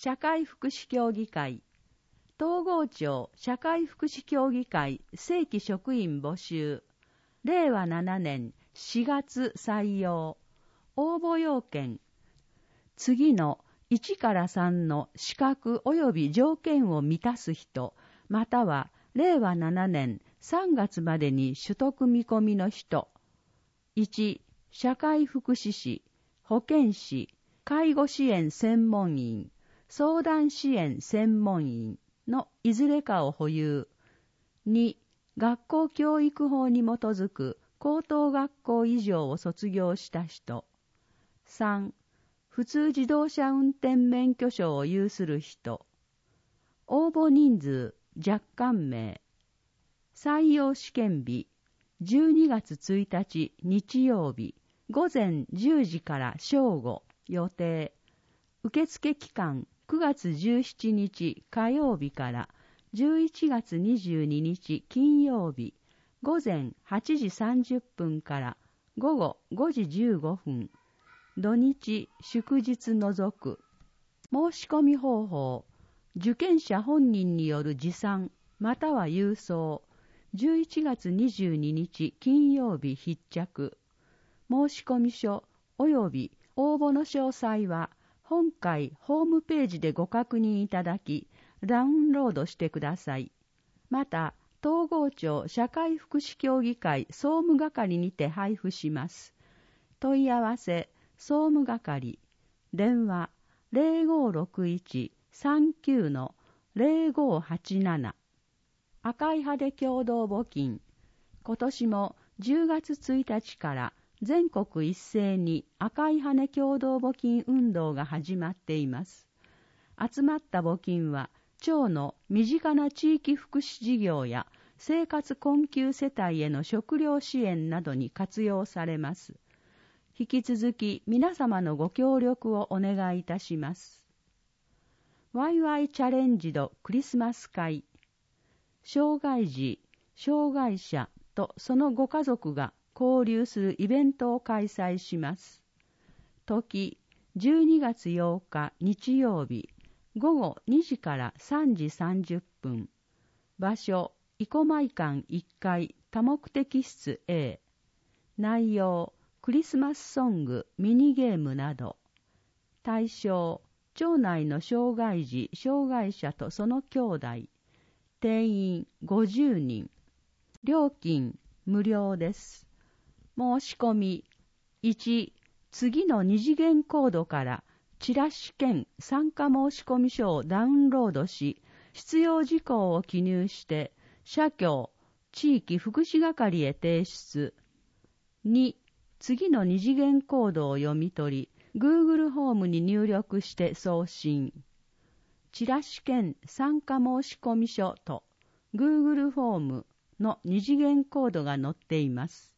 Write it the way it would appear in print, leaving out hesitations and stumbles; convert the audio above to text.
社会福祉協議会、東郷町社会福祉協議会正規職員募集、令和7年4月採用、応募要件、次の1から3の資格及び条件を満たす人、または令和7年3月までに取得見込みの人、1、社会福祉士、保健師、介護支援専門員、相談支援専門員のいずれかを保有。2、学校教育法に基づく高等学校以上を卒業した人。3、普通自動車運転免許証を有する人。応募人数、若干名。採用試験日、12月1日日曜日、午前10時から正午予定。受付期間、9月17日火曜日から11月22日金曜日、午前8時30分から午後5時15分。土日、祝日除く。申し込み方法。受験者本人による持参、または郵送。11月22日金曜日必着。申し込み書及び応募の詳細は、本会ホームページでご確認いただき、ダウンロードしてください。また、東郷町社会福祉協議会総務係にて配布します。問い合わせ、総務係、電話0561-39-0587。赤い葉で共同募金。今年も10月1日から全国一斉に赤い羽共同募金運動が始まっています。集まった募金は、町の身近な地域福祉事業や生活困窮世帯への食料支援などに活用されます。引き続き皆様のご協力をお願いいたします。ワイワイチャレンジドクリスマス会。障害児、障害者とそのご家族が交流するイベントを開催します。時、12月8日日曜日、午後2時から3時30分。場所、生駒館1階多目的室 A。内容、クリスマスソング、ミニゲームなど。対象、町内の障害児、障害者とその兄弟。定員50人。料金、無料です。申し込み。1、次の二次元コードからチラシ券参加申込書をダウンロードし、必要事項を記入して、社協、地域福祉係へ提出。2、次の二次元コードを読み取り、Google ホームに入力して送信。チラシ券参加申込書と Google フォームの二次元コードが載っています。